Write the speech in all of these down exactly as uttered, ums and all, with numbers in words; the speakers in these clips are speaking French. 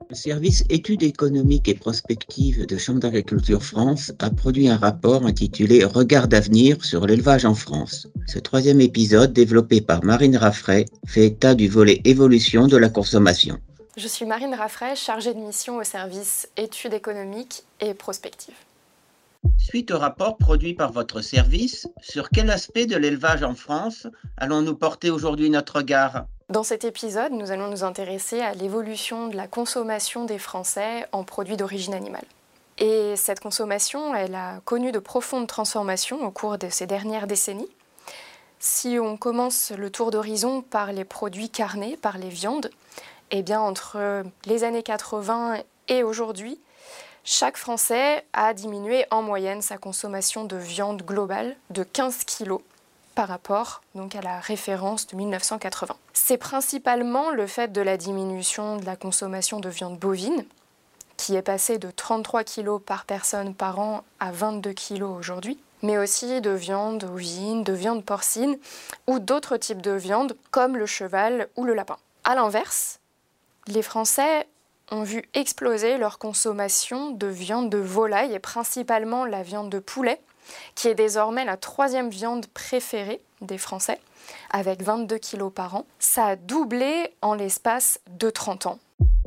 Le service Études économiques et prospectives de Chambre d'agriculture France a produit un rapport intitulé Regard d'avenir sur l'élevage en France. Ce troisième épisode, développé par Marine Raffray, fait état du volet évolution de la consommation. Je suis Marine Raffray, chargée de mission au service Études économiques et prospectives. Suite au rapport produit par votre service, sur quel aspect de l'élevage en France allons-nous porter aujourd'hui notre regard ? Dans cet épisode, nous allons nous intéresser à l'évolution de la consommation des Français en produits d'origine animale. Et cette consommation, elle a connu de profondes transformations au cours de ces dernières décennies. Si on commence le tour d'horizon par les produits carnés, par les viandes, eh bien entre les années quatre-vingts et aujourd'hui, chaque Français a diminué en moyenne sa consommation de viande globale de quinze kilos par rapport donc, à la référence de mille neuf cent quatre-vingts. C'est principalement le fait de la diminution de la consommation de viande bovine, qui est passée de trente-trois kilos par personne par an à vingt-deux kilos aujourd'hui, mais aussi de viande ovine, de viande porcine ou d'autres types de viande comme le cheval ou le lapin. A l'inverse, les Français ont vu exploser leur consommation de viande de volaille et principalement la viande de poulet, qui est désormais la troisième viande préférée des Français, avec vingt-deux kilos par an. Ça a doublé en l'espace de trente ans.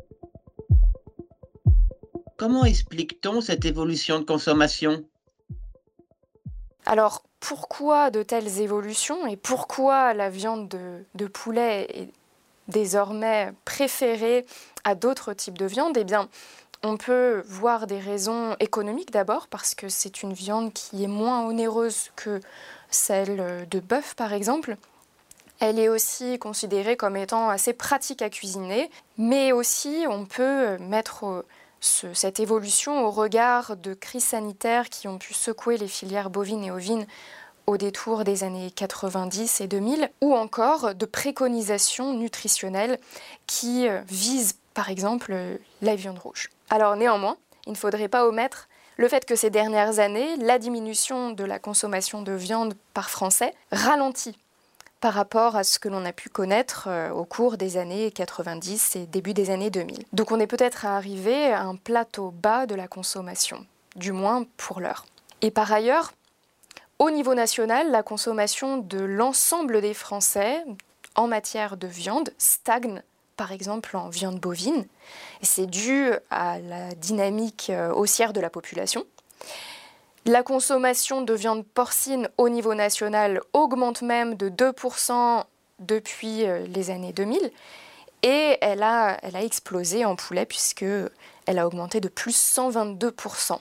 Comment explique-t-on cette évolution de consommation ? Alors, pourquoi de telles évolutions et pourquoi la viande de, de poulet est désormais préférée à d'autres types de viande ? Eh bien, on peut voir des raisons économiques d'abord, parce que c'est une viande qui est moins onéreuse que celle de bœuf, par exemple. Elle est aussi considérée comme étant assez pratique à cuisiner, mais aussi on peut mettre ce, cette évolution au regard de crises sanitaires qui ont pu secouer les filières bovines et ovines au détour des années quatre-vingt-dix et deux mille, ou encore de préconisations nutritionnelles qui visent par exemple la viande rouge. Alors néanmoins, il ne faudrait pas omettre le fait que ces dernières années, la diminution de la consommation de viande par Français ralentit par rapport à ce que l'on a pu connaître au cours des années quatre-vingt-dix et début des années deux mille. Donc on est peut-être arrivé à un plateau bas de la consommation, du moins pour l'heure. Et par ailleurs, au niveau national, la consommation de l'ensemble des Français en matière de viande stagne, par exemple en viande bovine. Et c'est dû à la dynamique haussière de la population. La consommation de viande porcine au niveau national augmente même de deux pour cent depuis les années deux mille. Et elle a, elle a explosé en poulet puisqu'elle a augmenté de plus cent vingt-deux pour cent.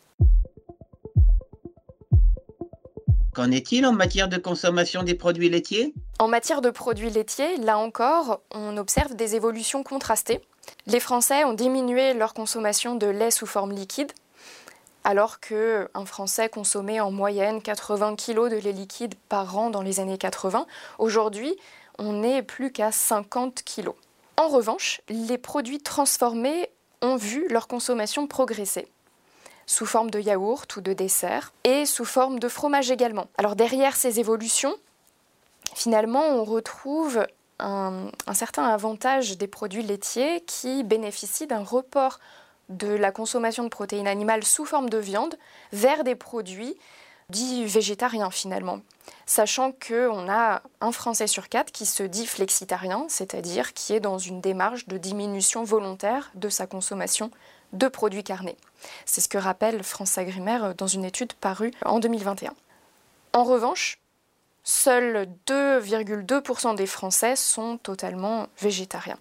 Qu'en est-il en matière de consommation des produits laitiers ? En matière de produits laitiers, là encore, on observe des évolutions contrastées. Les Français ont diminué leur consommation de lait sous forme liquide, alors qu'un Français consommait en moyenne quatre-vingts kilos de lait liquide par an dans les années quatre-vingts. Aujourd'hui, on n'est plus qu'à cinquante kilos. En revanche, les produits transformés ont vu leur consommation progresser, sous forme de yaourt ou de dessert, et sous forme de fromage également. Alors derrière ces évolutions, finalement, on retrouve un, un certain avantage des produits laitiers qui bénéficient d'un report de la consommation de protéines animales sous forme de viande vers des produits dits végétariens finalement. Sachant qu'on a un Français sur quatre qui se dit flexitarien, c'est-à-dire qui est dans une démarche de diminution volontaire de sa consommation de produits carnés. C'est ce que rappelle FranceAgriMer dans une étude parue en deux mille vingt et un. En revanche, seuls deux virgule deux pour cent des Français sont totalement végétariens.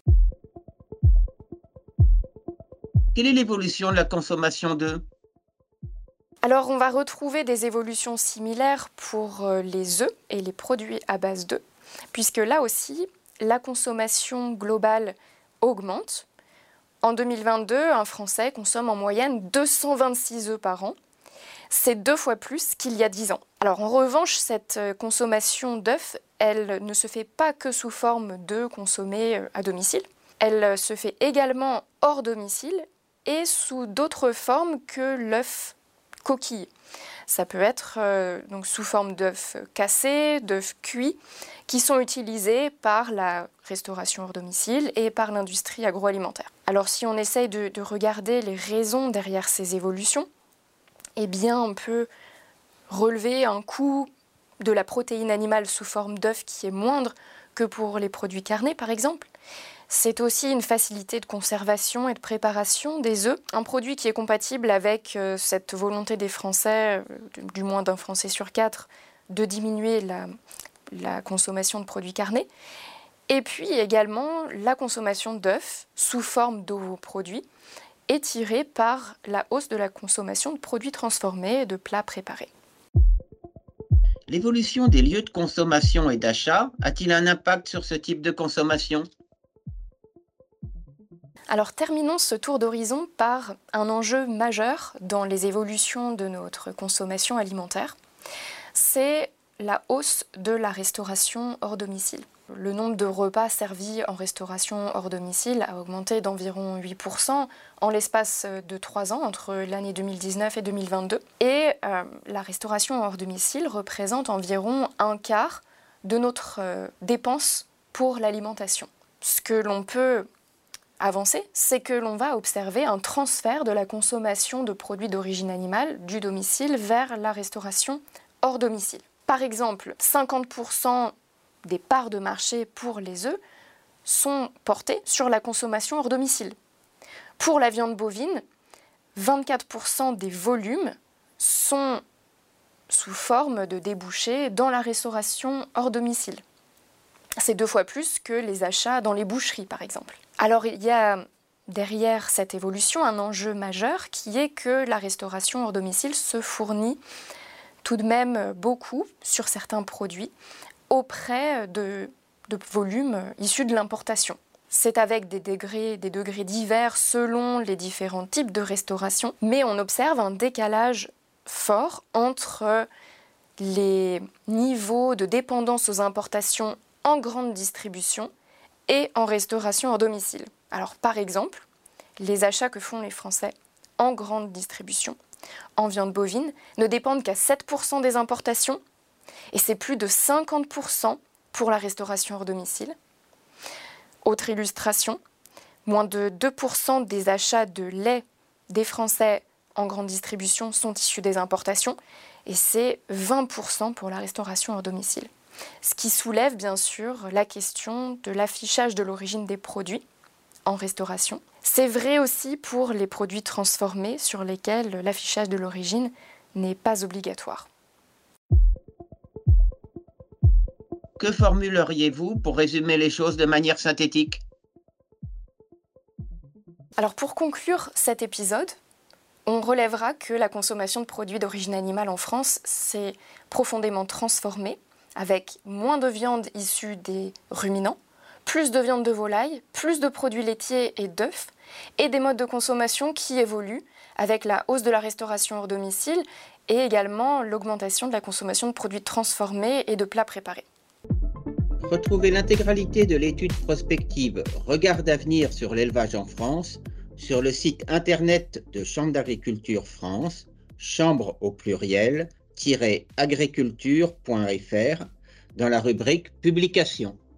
Quelle est l'évolution de la consommation d'œufs ? Alors on va retrouver des évolutions similaires pour les œufs et les produits à base d'œufs, puisque là aussi, la consommation globale augmente. En deux mille vingt-deux, un Français consomme en moyenne deux cent vingt-six œufs par an. C'est deux fois plus qu'il y a dix ans. Alors en revanche, cette consommation d'œufs, elle ne se fait pas que sous forme d'œufs consommés à domicile. Elle se fait également hors domicile et sous d'autres formes que l'œuf coquille. Ça peut être euh, donc sous forme d'œufs cassés, d'œufs cuits, qui sont utilisés par la restauration hors domicile et par l'industrie agroalimentaire. Alors si on essaye de, de regarder les raisons derrière ces évolutions, eh bien on peut relever un coût de la protéine animale sous forme d'œufs qui est moindre que pour les produits carnés par exemple. C'est aussi une facilité de conservation et de préparation des œufs, un produit qui est compatible avec euh, cette volonté des Français, euh, du moins d'un Français sur quatre, de diminuer la, la consommation de produits carnés. Et puis également la consommation d'œufs sous forme d'ovoproduits est tirée par la hausse de la consommation de produits transformés et de plats préparés. L'évolution des lieux de consommation et d'achat a-t-il un impact sur ce type de consommation ? Alors terminons ce tour d'horizon par un enjeu majeur dans les évolutions de notre consommation alimentaire. C'est la hausse de la restauration hors domicile. Le nombre de repas servis en restauration hors domicile a augmenté d'environ huit pour cent en l'espace de trois ans, entre l'année deux mille dix-neuf et deux mille vingt-deux. Et euh, la restauration hors domicile représente environ un quart de notre euh, dépense pour l'alimentation. Ce que l'on peut avancer, c'est que l'on va observer un transfert de la consommation de produits d'origine animale du domicile vers la restauration hors domicile. Par exemple, cinquante pour cent des parts de marché pour les œufs sont portées sur la consommation hors domicile. Pour la viande bovine, vingt-quatre pour cent des volumes sont sous forme de débouchés dans la restauration hors domicile. C'est deux fois plus que les achats dans les boucheries, par exemple. Alors, il y a derrière cette évolution un enjeu majeur qui est que la restauration hors domicile se fournit tout de même beaucoup sur certains produits auprès de, de volumes issus de l'importation. C'est avec des degrés, des degrés divers selon les différents types de restauration, mais on observe un décalage fort entre les niveaux de dépendance aux importations en grande distribution et en restauration hors domicile. Alors par exemple, les achats que font les Français en grande distribution, en viande bovine, ne dépendent qu'à sept pour cent des importations et c'est plus de cinquante pour cent pour la restauration hors domicile. Autre illustration, moins de deux pour cent des achats de lait des Français en grande distribution sont issus des importations et c'est vingt pour cent pour la restauration hors domicile. Ce qui soulève bien sûr la question de l'affichage de l'origine des produits en restauration. C'est vrai aussi pour les produits transformés sur lesquels l'affichage de l'origine n'est pas obligatoire. Que formuleriez-vous pour résumer les choses de manière synthétique ? Alors pour conclure cet épisode, on relèvera que la consommation de produits d'origine animale en France s'est profondément transformée, avec moins de viande issue des ruminants, plus de viande de volaille, plus de produits laitiers et d'œufs, et des modes de consommation qui évoluent avec la hausse de la restauration hors domicile et également l'augmentation de la consommation de produits transformés et de plats préparés. Retrouvez l'intégralité de l'étude prospective Regard d'avenir sur l'élevage en France sur le site internet de Chambre d'agriculture France, chambre au pluriel, agriculture point f r, dans la rubrique Publications.